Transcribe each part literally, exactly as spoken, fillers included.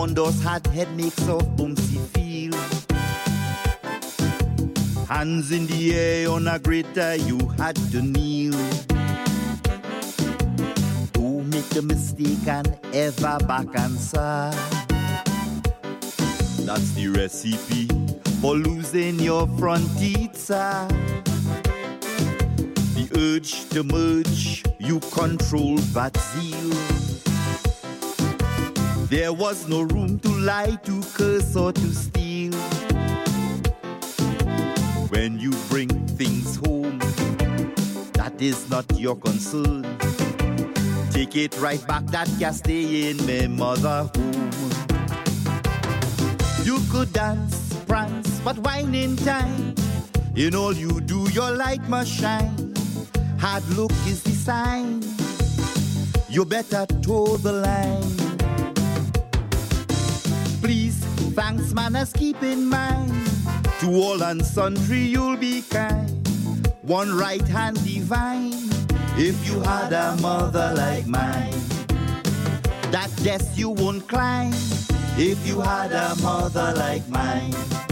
Moundos had headaches of bouncy feel. Hands in the air on a grater, you had to kneel. Don't make the mistake and ever back answer. That's the recipe for losing your front teeth, sir. The urge to merge, you control that zeal. There was no room to lie, to curse or to steal. When you bring things home, that is not your concern. Take it right back, that can stay in my mother home. You could dance, prance, but wine in time. In all you do, your light must shine. Hard look is the sign. You better toe the line. Please, thanks, manners, keep in mind. To all and sundry you'll be kind. One right hand divine. If you had a mother like mine, that desk you won't climb. If you had a mother like mine.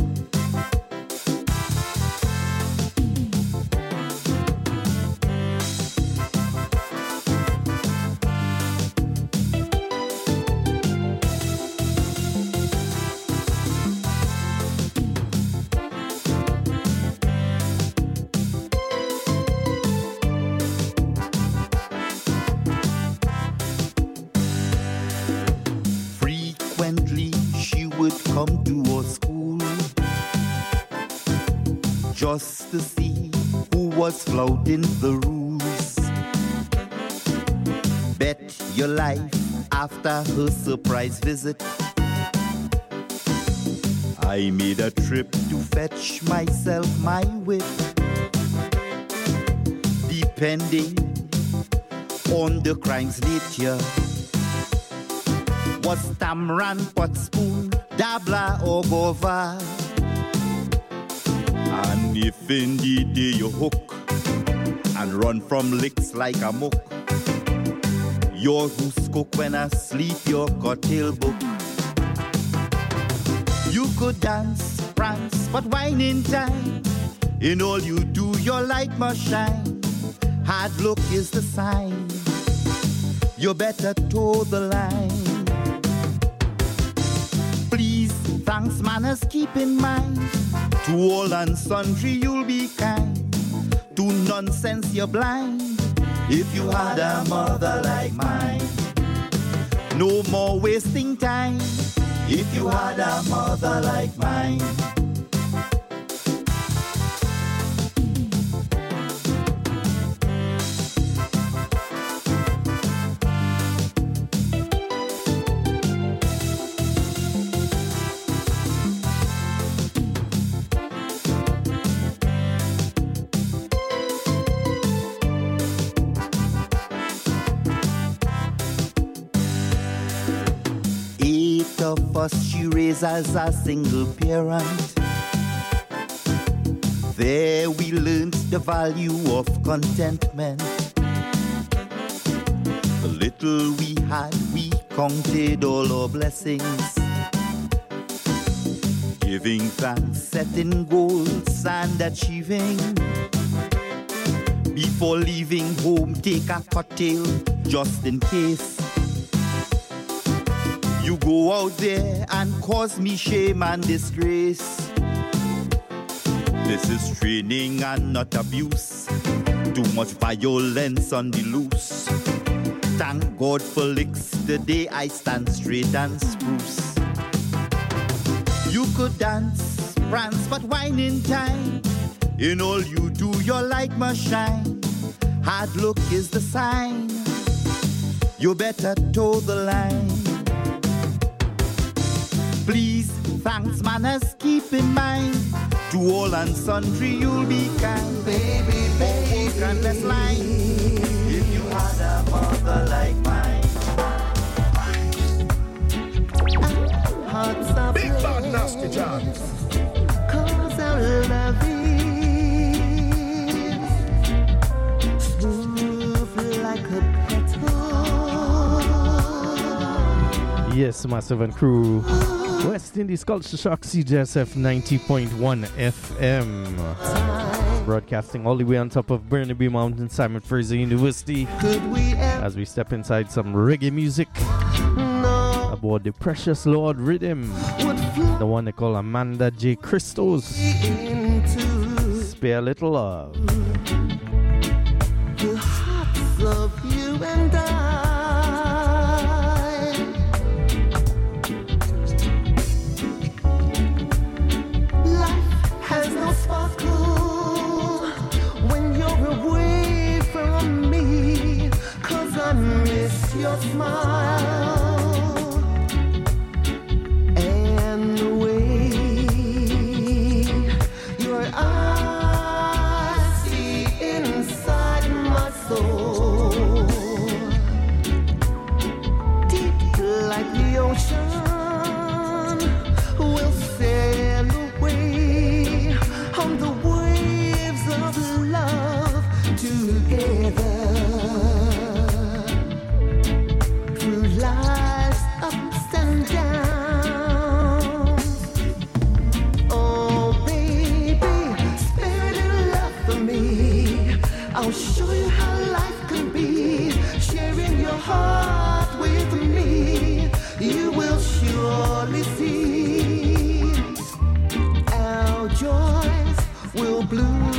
Come to our school just to see who was flouting the rules. Bet your life after her surprise visit, I made a trip to fetch myself my whip. Depending on the crime's nature, was Tamran, pot spoon, Dabla or Gova. And if indeed you hook and run from licks like a mook, you're who's cook when asleep your cocktail book. You could dance, prance, but wine in time. In all you do, your light must shine. Hard look is the sign. You better toe the line. Please, thanks, manners, keep in mind. To all and sundry you'll be kind. To nonsense you're blind. If you had a mother like mine, no more wasting time. If you had a mother like mine. Of us she raised as a single parent. There we learned the value of contentment. The little we had, we counted all our blessings. Giving thanks, setting goals and achieving. Before leaving home, take a cocktail just in case. You go out there and cause me shame and disgrace. This is training and not abuse. Too much violence on the loose. Thank God for licks, the day I stand straight and spruce. You could dance, prance, but wine in time. In all you do, your light must shine. Hard look is the sign. You better toe the line. Please, thanks, manners, keep in mind. To all and sundry you'll be kind. Baby, baby, can't line. If you had a mother like mine. Hearts are big bad nasty jobs. Cause our love is smooth like a petal. Yes, Massive and Crew. West Indies Culture Shock, C J S F ninety point one F M. Broadcasting all the way on top of Burnaby Mountain, Simon Fraser University. As we step inside some reggae music aboard the Precious Lord Rhythm, the one they call Amanda J. Christos. Spare a little love. The hearts of you and I. Your smile and the way your eyes see inside my soul, deep like the ocean, we'll sail away on the waves of love together. Life's ups and downs. Oh, baby, spare a little love for me. I'll show you how life can be. Sharing your heart with me, you will surely see our joys will bloom.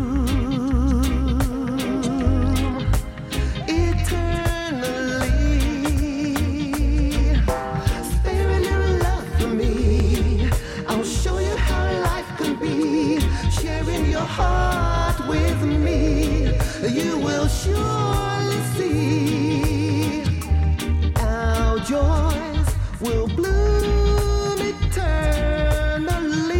Heart with me, you will surely see our joys will bloom eternally.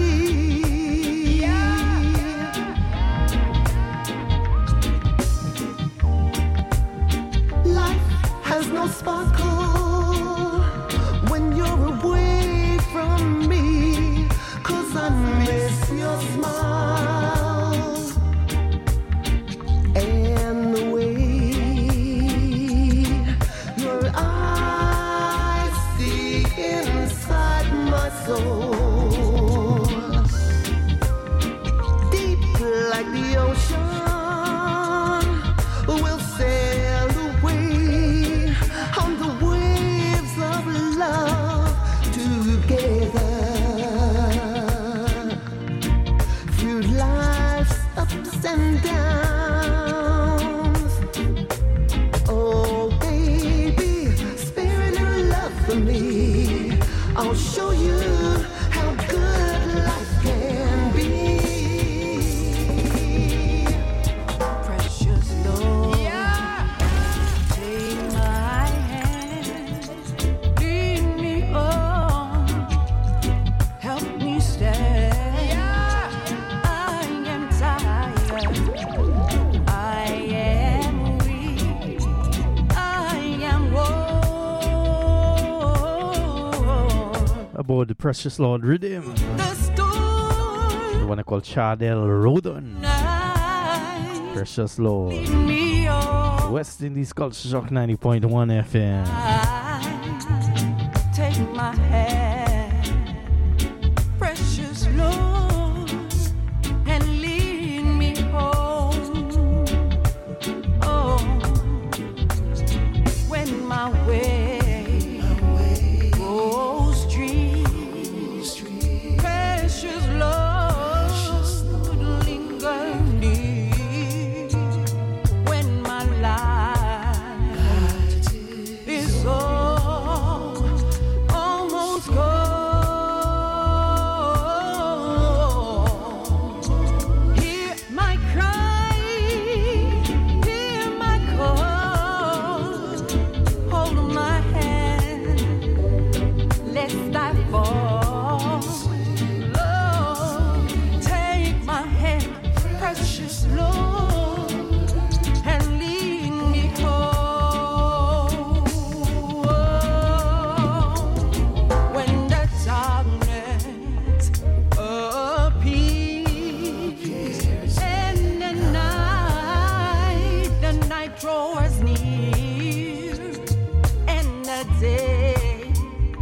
Life has no sparkle when you're away from me, 'cause I miss your smile. Soul, deep like the ocean, we'll sail away on the waves of love together through life's ups and downs. Oh, baby, spare a little love for me. I'll show you how good life can be. Precious Lord, yeah. Take my hand, lead me on, help me stay. Yeah. I am tired, I am weak, I am worn. Aboard the Precious Lord Rhythm, the, the one I call Chardell Rodon. Precious Lord, West Indies Culture Shock ninety point one F M. Take my hand, Precious Lord, and lead me home. Oh, when my way draws near, and the day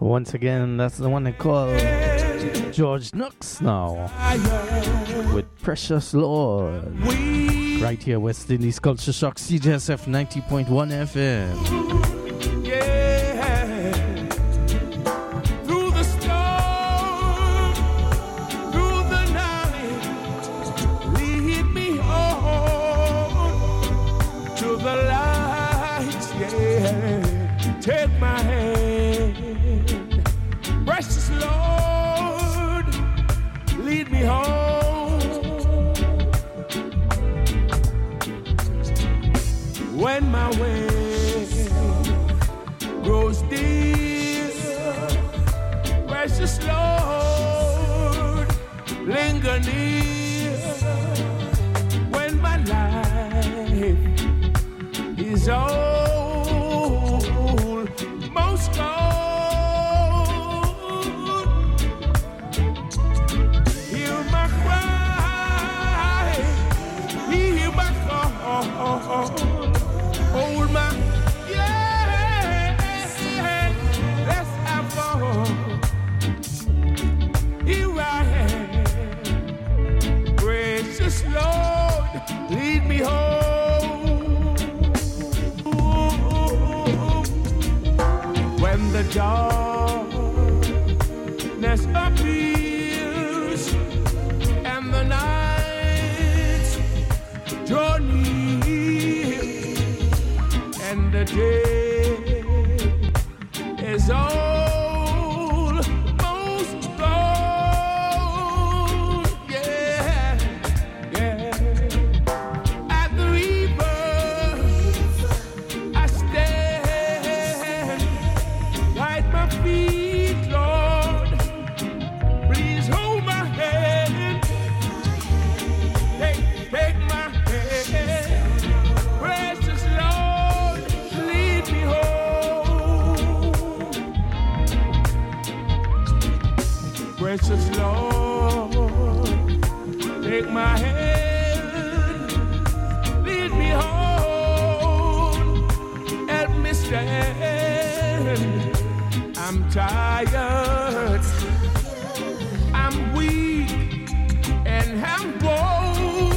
Once again, that's the one they call George Nooks now with Precious Lord. Right here, West Indies Culture Shock, C J S F ninety point one F M. Take my hand, precious Lord, lead me home. When my way grows dim, precious Lord, linger near. When my life is over, hold my, yeah, let's have fun. Here I am, gracious Lord, lead me home. When the darkness appears and the night draw near, and the day is almost gone, yeah, yeah. At the river I stand, guide my feet, Lord, please hold my hand, take, take my hand, precious Lord, lead me home. Precious Lord, take my hand, lead me home, help me stand. I'm tired, I'm weak, and I'm bold.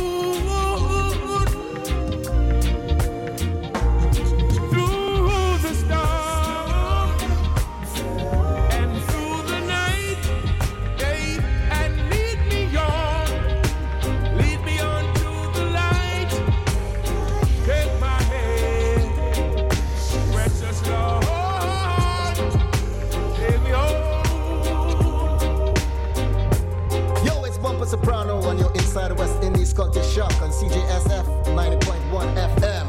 Through the storm and through the night, day, and lead me on, lead me on to the light. Take my hand, precious Lord, take me home. Yo, it's Bumper Soprano on your Inside West Indies Culture Shock on C J S F ninety point one F M.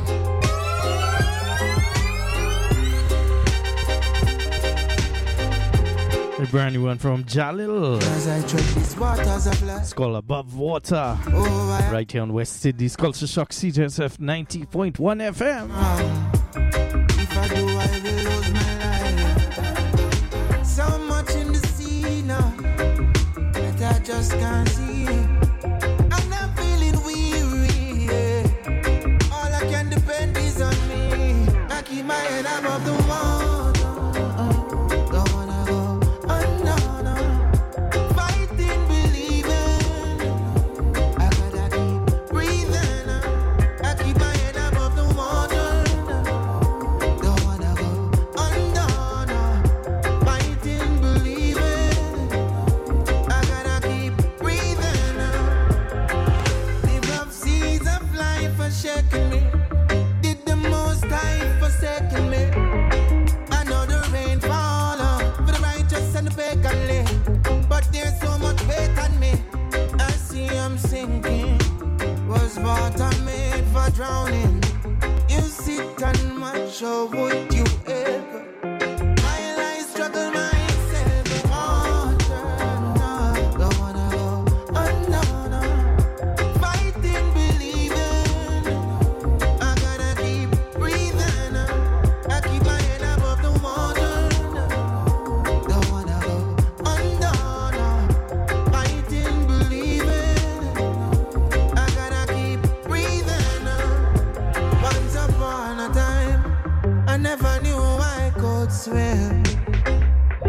A brand new one from Jalil. As I tread these waters of life, It's called Above Water. oh, I Right here on West Indies Culture Shock, C J S F ninety point one F M. If I do, I will lose my life. So much in the sea now that I just can't see. And I'm feeling weary. Yeah. All I can depend is on me. I keep my head above the water. Don't wanna go under. No. Fighting, believing. I gotta keep breathing. I keep my head above the water. Don't wanna go under. No. Fighting, believing. I gotta keep breathing. The rough seas of life are shaking me. Did the most high forsaken me. I know the rain fall uh, for the righteous and the pagan lay. But there's so much faith on me. I see I'm sinking. Was water made for drowning? You sit and watch, or would you ever? While I struggle myself in water, no, don't wanna go under, no. Fighting, believing. I gotta keep breathing. I keep my head above the water. Don't wanna go under, no. Fighting, believing. I gotta keep breathing. Once upon a time, I never knew I could swim. I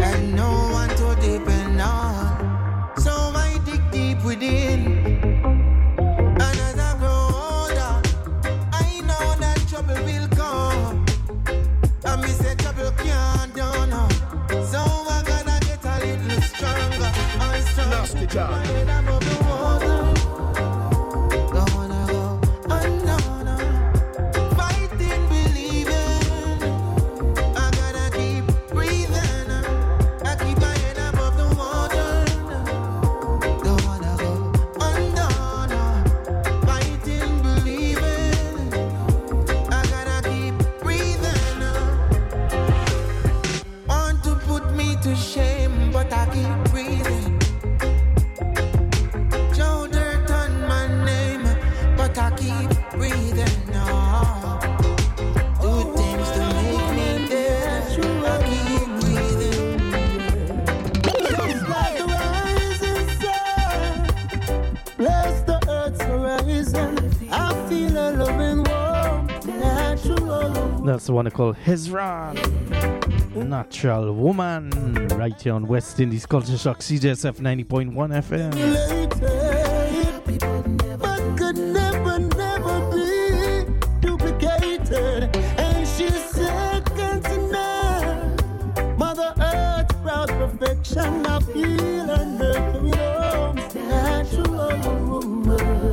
and no one to depend on. So I dig deep within. And as I grow older, I know that trouble will come. And me say trouble can't do no. So I gotta get a little stronger and stronger. Nasty job. My head above the water. Gonna go under. Fighting, believing. I gotta keep breathing. I keep my head above the water. Gonna go under. Fighting, believing. I gotta keep breathing. Want to put me to shame, but I keep breathing. Joe Dirt on my name, but I keep breathing. No. Do things to make me dead. I keep breathing. Just like the rising sun, bless the earth's horizon. I feel a loving warmth, natural. That's the one I call Hezron. Natural Woman. Right here on West Indies Culture Shock, C J S F ninety point one F M. Related, but could never, never be duplicated. And she's second to none. Mother Earth, proud perfection. I feel her nurturing arms, natural woman.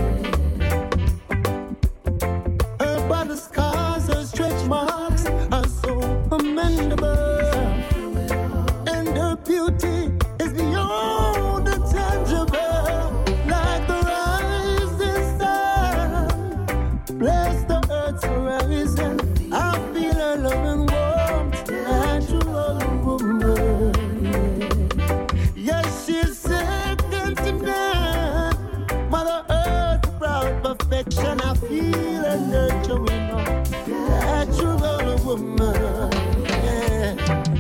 Her body scars, her stretch marks are so commendable. And her beauty is beyond the tangible. Like the rising sun, bless the earth's horizon. I feel her loving warmth, natural woman. Yes, she's second to none. Mother Earth, proud perfection. I feel her nurturing arms, natural woman. Yeah.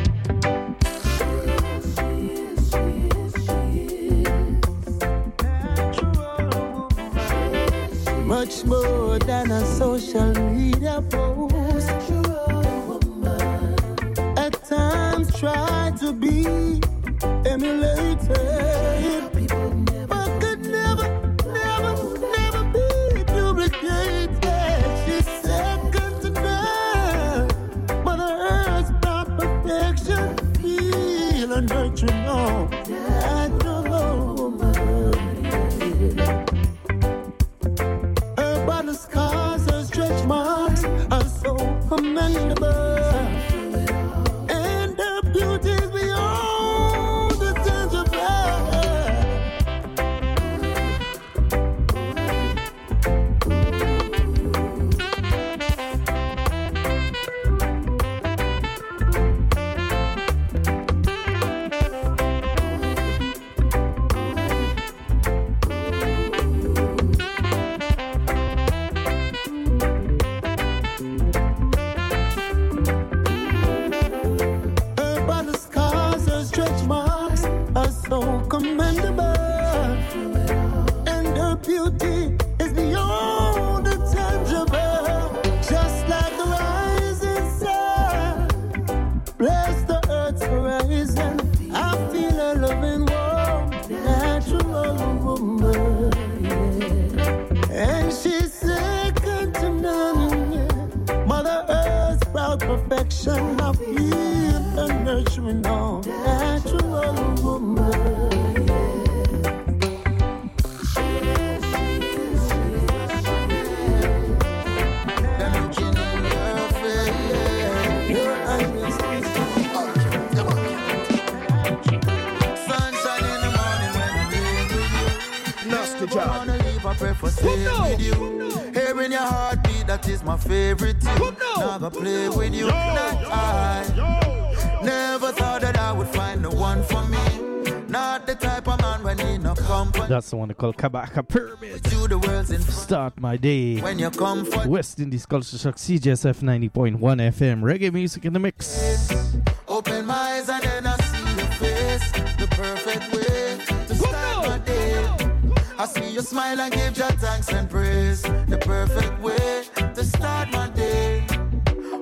Much more than a social media post. At times try to be emulated, but could never, never, never be duplicated. She's second to none. Mother Earth's proud perfection. Feel a nurturing arm, natural woman. Her body scars, her stretch marks are so commendable. And her beauty is beyond the tangible. Her body scars, her stretch marks are so commendable. And her beauty is beyond the tangible. Just like the rising sun, bless the earth's horizon. I feel a loving warmth, natural woman. And she's second to none. Yeah. Mother Earth's proud perfection. I feel a nurturing arm, natural woman. Them looking in your face. Your eyes. Sunshine in the morning when I'm with you. Nasty Never job. wanna leave, I prefer staying with you. Hearing your heartbeat, that is my favorite thing. Never play with you, not I. Never thought that I would find the one for me. Not the type of man when he no company. That's the one I call Kabaka Pyramid. You the world's in Start my day. when you come for West Indies Culture Shock, C J S F ninety point one F M. Reggae music in the mix. open my eyes and then I see your face. The perfect way to start my day. I see you smile and give your thanks and praise. The perfect way to start my day. Hold me close.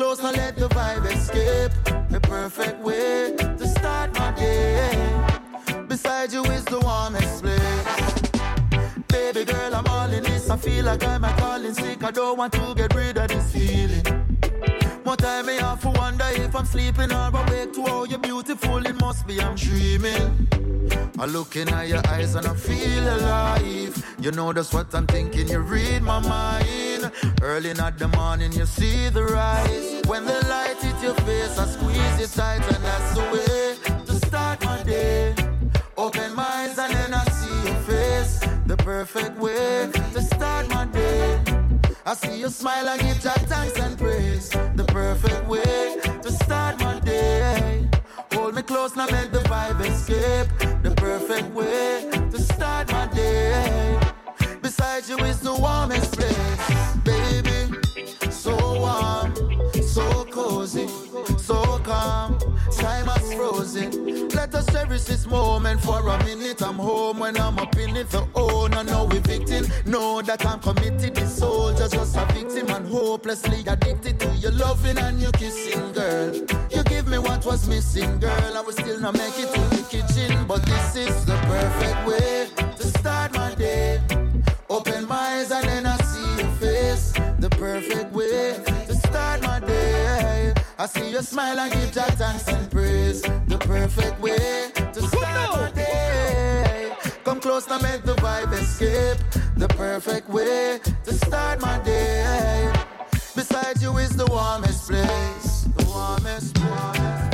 close and let the vibe escape. The perfect way to start my day. Beside you is the warmest place. Baby girl, I'm all in this. I feel like I'm a calling sick. I don't want to get rid of this feeling. More time me have to wonder if I'm sleeping or awake to how you're beautiful. It must be I'm dreaming. I look in at your eyes and I feel alive. You know that's what I'm thinking. You read my mind. Early in the morning you see the rise. When the light hits your face I squeeze you tight. And that's the way to start my day. Open my eyes and then I see your face. The perfect way to start my day. I see you smile and give Jah thanks and praise. The perfect way to start my day. Hold me close now, make the vibe escape. The perfect way to start my day. Beside you is the warmest place, baby. So warm, so cozy, so calm. Time has frozen. Let us cherish this moment for a minute. I'm home when I'm up in it. The owner, now we victim. Know that I'm committed. The soldier just a victim and hopelessly addicted to your loving and your kissing, girl. You give me what was missing, girl. I will still not make it to the kitchen, but this is the perfect way to start my day. Open my eyes and then I see your face. The perfect way to start my day. I see you smile and give Jah thanks and praise. The perfect way to start my day. Come close now, make the vibe escape. The perfect way to start my day. Beside you is the warmest place. The warmest place.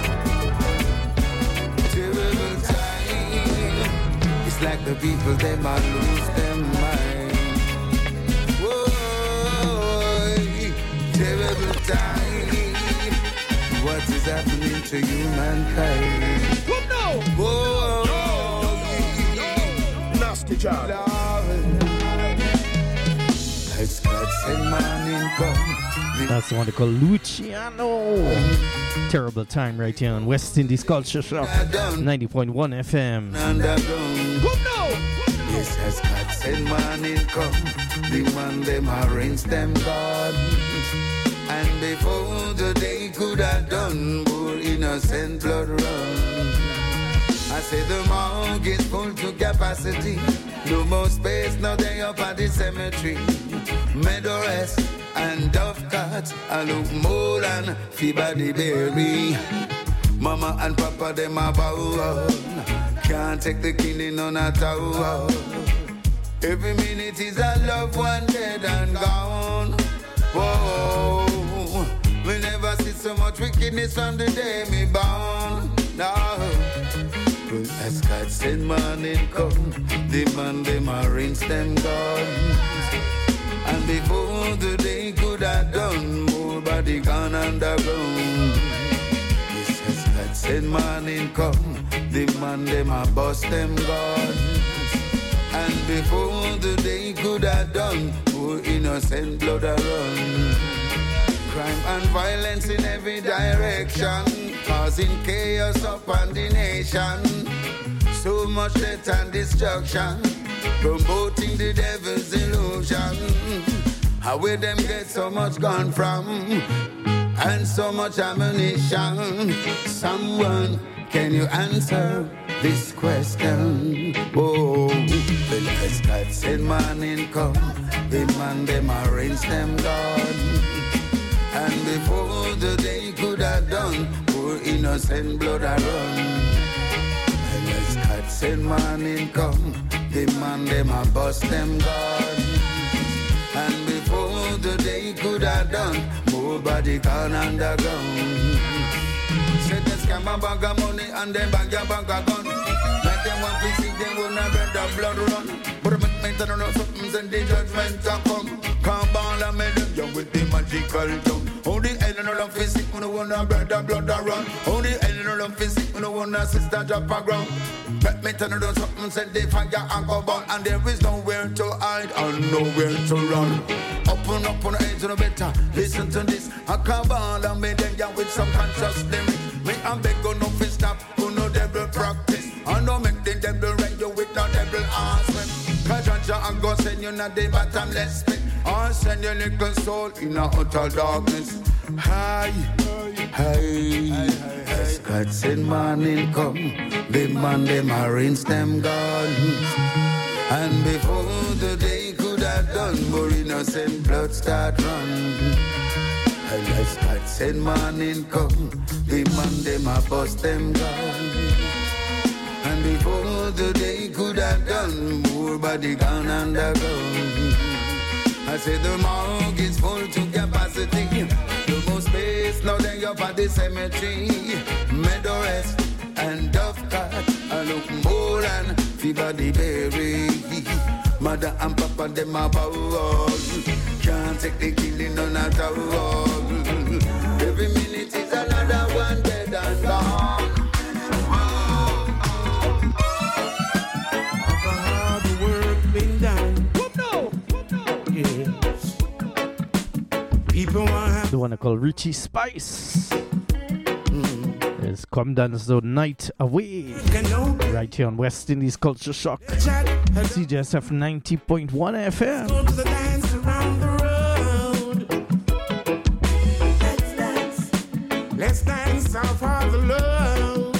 Terrible time. It's like the people, they might lose their mind. Whoa, terrible time. What is happening to humankind? Whoa, whoa, whoa. Nasty job. Let's God send man in come. That's the one they call Luciano. Terrible time right here on West Indies Culture Shock ninety point one F M. Yes, has God send man in come. The man them arrange them God. And before the day could have done, more innocent blood run. I say the morgue is full to capacity. No more space, now they up at the cemetery. Meadow rest and dove cut. I look more than fever the berry. Mama and papa them a bow. Can't take the killing on a tower. Every minute is a loved one dead and gone. Whoa, we never see so much wickedness from the day me born. No, but as God send man in come, the man them arrange them guns. And before the day could have done, more body gone underground. Yes, as God send man in come, the man them a bust them guns. And before the day could have done, more innocent blood a run. Crime and violence in every direction, causing chaos upon the nation. So much death and destruction, promoting the devil's illusion. How will them get so much gun from, and so much ammunition? Someone, can you answer this question? Oh, the last God send man in come, the man them arrange them God. And before the day could have done, poor innocent blood a run. And as God send man in come, the man them a bust them God. And before the day could have done, more body gone underground. Say they scam a bag of money and then bag a bag of gun. Make them want to see them when I let the blood run. But make me turn around something and the judgment a come. Come on and make them young with the magical tongue. Only animal of physics when I wanna bread the blood a run. Only animal of physics when I wanna sister drop a ground. Make me turn around something and the fire and go burn. And there is nowhere to hide and nowhere to run. Up and up on the edge of the better. Listen to this. I come on and make them young with some conscious lyrics. Me and beg go no fi stop, who no devil practice. I no make the devil rent you with no devil aspect. Cause Jaja I go send you not the bottomless pit. Or send your little soul in a utter darkness. Hi, hi, as God send morning come, the man them arrange them guns. And before the day could have done, more innocent blood start run. And as God send morning come, the man them a bust them guns. And before the day could have done, more body gone underground. I said the morgue is full to capacity. No more space, now then you're at the cemetery. Meadow rest and dove cat. I look more than fever the berry. Mother and papa them a bow. Can't take the killing on at all. Every minute is another one dead and gone. All the work been done. The one I call Richie Spice. Mm. It's Come Dance the Night Away. Right here on West Indies Culture Shock. C J S F ninety point one F M. Go to the dance around the road. Let's dance. Let's dance out for the Lord.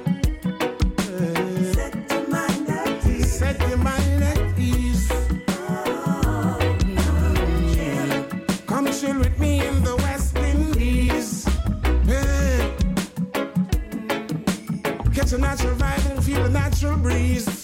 Set your mind at ease. Set your mind at ease. Come chill with me in the West Indies. Yeah. Catch a natural vibe and feel a natural breeze.